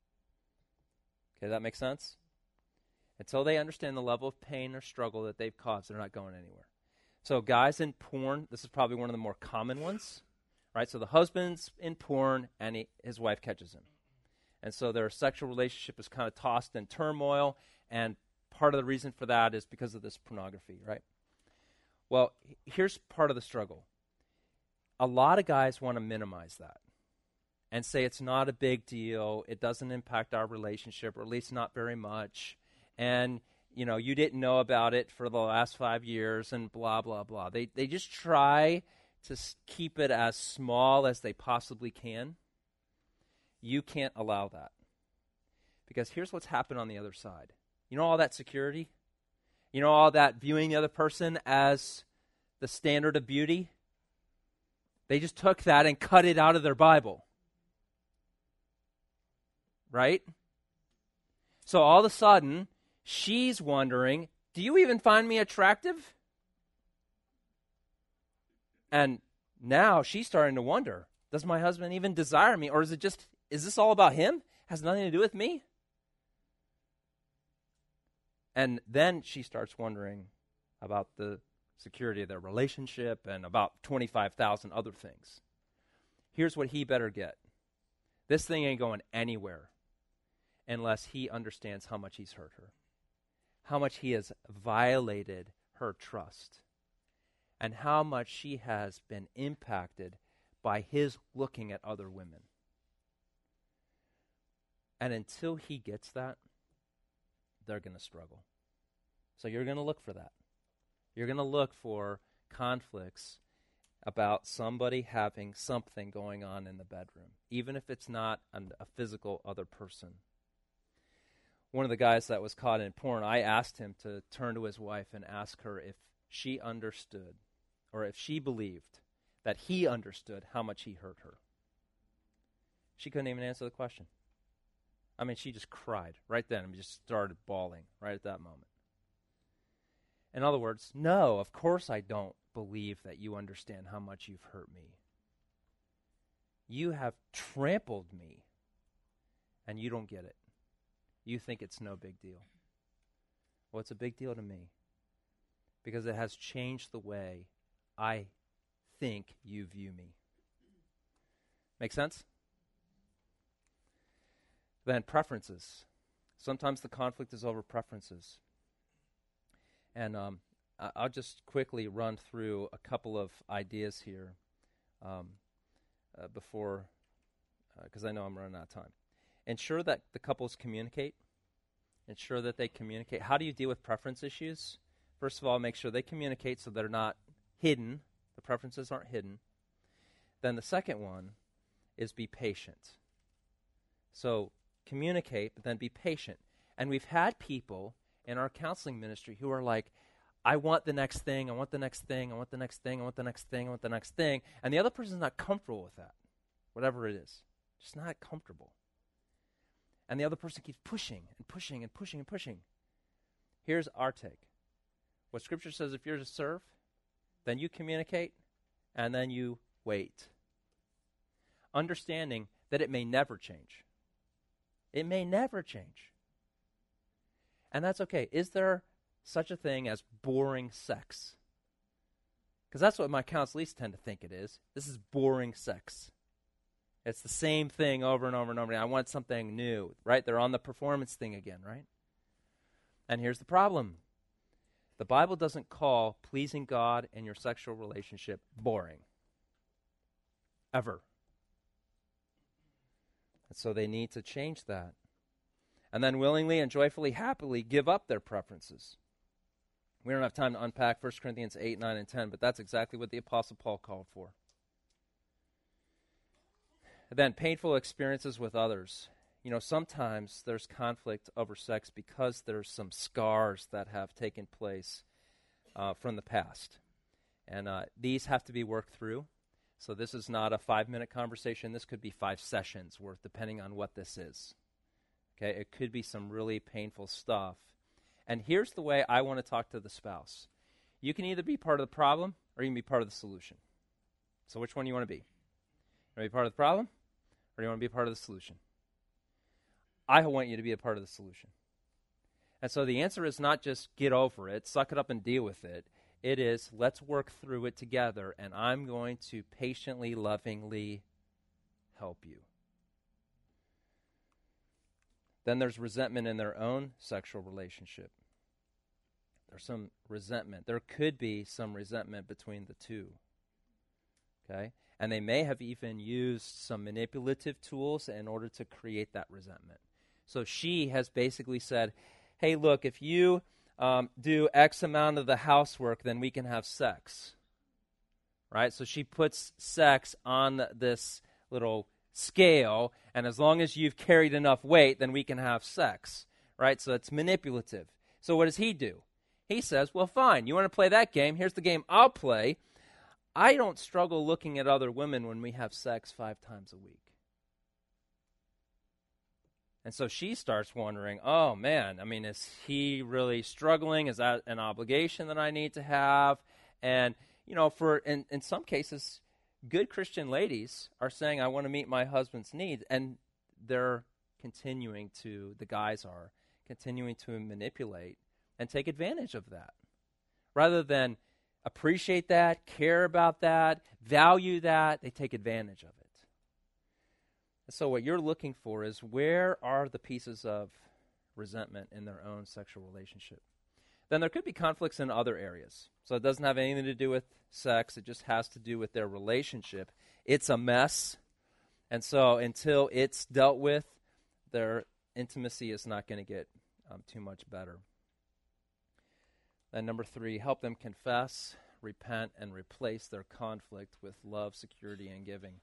Okay, that makes sense? Until they understand the level of pain or struggle that they've caused, they're not going anywhere. So guys in porn, this is probably one of the more common ones, right? So the husband's in porn and he, his wife catches him. And so their sexual relationship is kind of tossed in turmoil, and part of the reason for that is because of this pornography, right? Well, here's part of the struggle. A lot of guys want to minimize that and say it's not a big deal, it doesn't impact our relationship, or at least not very much, and, you know, you didn't know about it for the last five years, and blah, blah, blah. They, they just try to s- keep it as small as they possibly can. You can't allow that. Because here's what's happened on the other side. You know all that security? You know all that viewing the other person as the standard of beauty? They just took that and cut it out of their Bible. Right? So all of a sudden, she's wondering, do you even find me attractive? And now she's starting to wonder, does my husband even desire me? Or is it just, is this all about him? Has nothing to do with me? And then she starts wondering about the security of their relationship and about twenty-five thousand other things. Here's what he better get. This thing ain't going anywhere unless he understands how much he's hurt her, how much he has violated her trust, and how much she has been impacted by his looking at other women. And until he gets that, they're going to struggle. So you're going to look for that. You're going to look for conflicts about somebody having something going on in the bedroom, even if it's not an, a physical other person. One of the guys that was caught in porn, I asked him to turn to his wife and ask her if she understood, or if she believed that he understood how much he hurt her. She couldn't even answer the question. I mean, she just cried right then and just started bawling right at that moment. In other words, no, of course I don't believe that you understand how much you've hurt me. You have trampled me, and you don't get it. You think it's no big deal. Well, it's a big deal to me because it has changed the way I think you view me. Make sense? Then preferences. Sometimes the conflict is over preferences. And um, I- I'll just quickly run through a couple of ideas here um, uh, before, because uh, I know I'm running out of time. Ensure that the couples communicate. Ensure that they communicate. How do you deal with preference issues? First of all, make sure they communicate so they're not hidden. The preferences aren't hidden. Then the second one is be patient. So communicate, but then be patient. And we've had people in our counseling ministry who are like, I want the next thing, I want the next thing, I want the next thing, I want the next thing, I want the next thing. And the other person's not comfortable with that, whatever it is. Just not comfortable. And the other person keeps pushing and pushing and pushing and pushing. Here's our take. What Scripture says, if you're to serve, then you communicate, and then you wait. Understanding that it may never change. It may never change. And that's okay. Is there such a thing as boring sex? Because that's what my counselees tend to think it is. This is boring sex. It's the same thing over and over and over again. I want something new, right? They're on the performance thing again, right? And here's the problem. The Bible doesn't call pleasing God in your sexual relationship boring. Ever. And so they need to change that. And then willingly and joyfully, happily give up their preferences. We don't have time to unpack First Corinthians eight, nine, and ten, but that's exactly what the Apostle Paul called for. And then painful experiences with others. You know, sometimes there's conflict over sex because there's some scars that have taken place uh, from the past. And uh, these have to be worked through. So this is not a five-minute conversation. This could be five sessions worth, depending on what this is. Okay, it could be some really painful stuff. And here's the way I want to talk to the spouse. You can either be part of the problem or you can be part of the solution. So which one do you want to be? You want to be part of the problem or do you want to be part of the solution? I want you to be a part of the solution. And so the answer is not just get over it, suck it up and deal with it. It is, let's work through it together, and I'm going to patiently, lovingly help you. Then there's resentment in their own sexual relationship. There's some resentment. There could be some resentment between the two. Okay? And they may have even used some manipulative tools in order to create that resentment. So she has basically said, hey, look, if you um, do X amount of the housework, then we can have sex. Right? So she puts sex on this little scale, and as long as you've carried enough weight, then we can have sex. Right? So it's manipulative. So what does he do? He says, well, fine, you want to play that game? Here's the game I'll play. I don't struggle looking at other women when we have sex five times a week. And so she starts wondering, oh, man, I mean, is he really struggling? Is that an obligation that I need to have? And, you know, for in, in some cases, good Christian ladies are saying, I want to meet my husband's needs. And they're continuing to, the guys are, continuing to manipulate and take advantage of that. Rather than appreciate that, care about that, value that, they take advantage of it. So what you're looking for is, where are the pieces of resentment in their own sexual relationship? Then there could be conflicts in other areas. So it doesn't have anything to do with sex. It just has to do with their relationship. It's a mess. And so until it's dealt with, their intimacy is not going to get um, too much better. Then number three, help them confess, repent, and replace their conflict with love, security, and giving.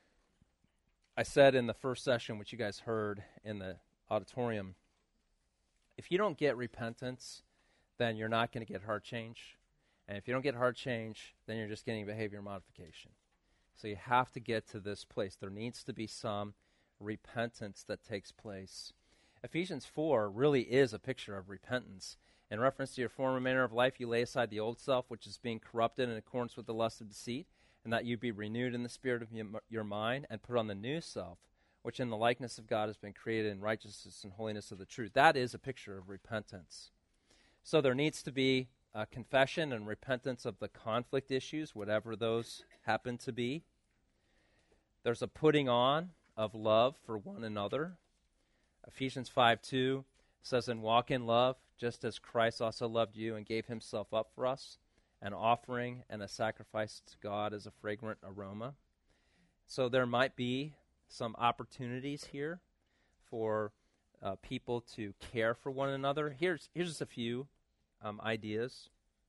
I said in the first session, which you guys heard in the auditorium, if you don't get repentance, then you're not going to get heart change. And if you don't get heart change, then you're just getting behavior modification. So you have to get to this place. There needs to be some repentance that takes place. Ephesians four really is a picture of repentance. In reference to your former manner of life, you lay aside the old self, which is being corrupted in accordance with the lust of deceit, and that you be renewed in the spirit of your mind, and put on the new self, which in the likeness of God has been created in righteousness and holiness of the truth. That is a picture of repentance. So there needs to be a confession and repentance of the conflict issues, whatever those happen to be. There's a putting on of love for one another. Ephesians five two says, "And walk in love, just as Christ also loved you and gave himself up for us, an offering and a sacrifice to God as a fragrant aroma." So there might be some opportunities here for uh, people to care for one another. Here's here's just a few um, ideas.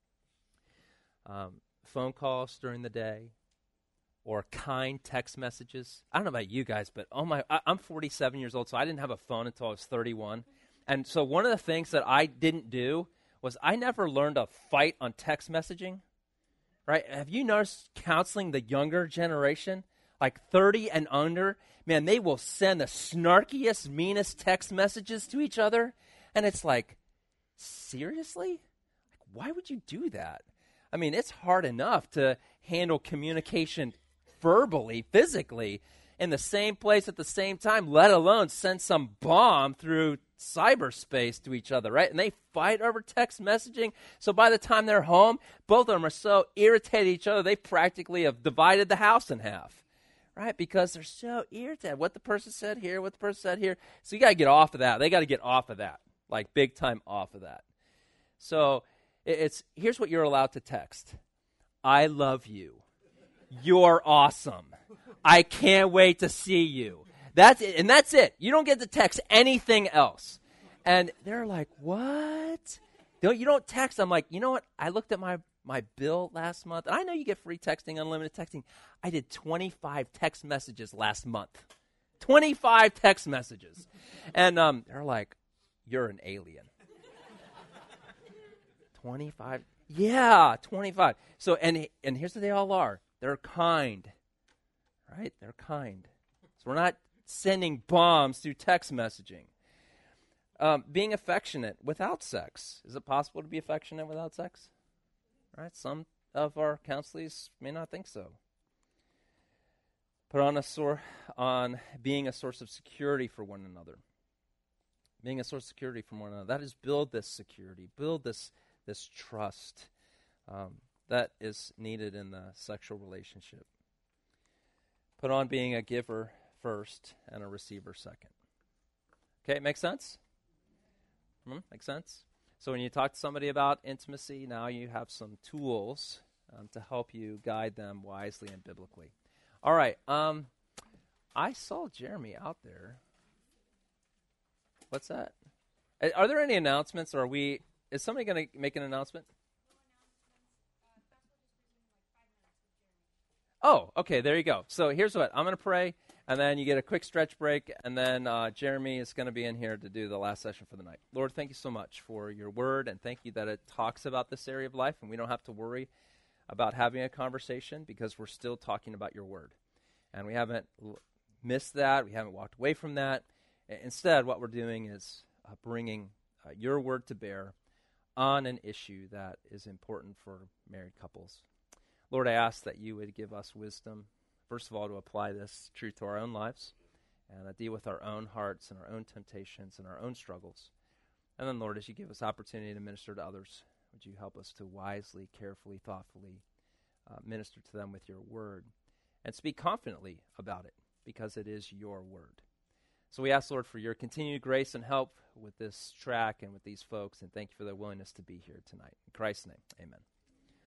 Um, phone calls during the day, or kind text messages. I don't know about you guys, but oh my, I, I'm forty-seven years old, so I didn't have a phone until I was thirty-one. And so one of the things that I didn't do was I never learned to fight on text messaging, right? Have you noticed counseling the younger generation, like thirty and under? Man, they will send the snarkiest, meanest text messages to each other. And it's like, seriously? Like, why would you do that? I mean, it's hard enough to handle communication verbally, physically, in the same place at the same time, let alone send some bomb through cyberspace to each other, right? And they fight over text messaging. So by the time they're home, both of them are so irritated at each other, they practically have divided the house in half, right? Because they're so irritated. What the person said here, what the person said here. So you got to get off of that. They got to get off of that, like big time off of that. So it's here's what you're allowed to text. I love you. You're awesome. I can't wait to see you. That's it. And that's it. You don't get to text anything else. And they're like, what? Don't, you don't text. I'm like, you know what? I looked at my, my bill last month. And I know you get free texting, unlimited texting. I did twenty-five text messages last month. twenty-five text messages. And um, they're like, you're an alien. twenty-five? Yeah, twenty-five. So, and and here's what they all are. They're kind, right? They're kind. So we're not sending bombs through text messaging. Um, being affectionate without sex. Is it possible to be affectionate without sex? Right? Some of our counselees may not think so. Put on a sor- on being a source of security for one another. Being a source of security for one another. That is, build this security. Build this this trust um, that is needed in the sexual relationship. Put on being a giver first and a receiver second. Okay, make sense? Hmm, make sense? So when you talk to somebody about intimacy, now you have some tools um, to help you guide them wisely and biblically. All right, um, I saw Jeremy out there. What's that? Are there any announcements, or are we... Is somebody going to make an announcement? Oh, okay, there you go. So here's what. I'm going to pray, and then you get a quick stretch break, and then uh, Jeremy is going to be in here to do the last session for the night. Lord, thank you so much for your word, and thank you that it talks about this area of life, and we don't have to worry about having a conversation because we're still talking about your word. And we haven't l- missed that. We haven't walked away from that. I- instead, what we're doing is uh, bringing uh, your word to bear on an issue that is important for married couples. Lord, I ask that you would give us wisdom, first of all, to apply this truth to our own lives and uh, deal with our own hearts and our own temptations and our own struggles. And then, Lord, as you give us opportunity to minister to others, would you help us to wisely, carefully, thoughtfully uh, minister to them with your word and speak confidently about it because it is your word. So we ask, Lord, for your continued grace and help with this track and with these folks, and thank you for their willingness to be here tonight. In Christ's name, amen.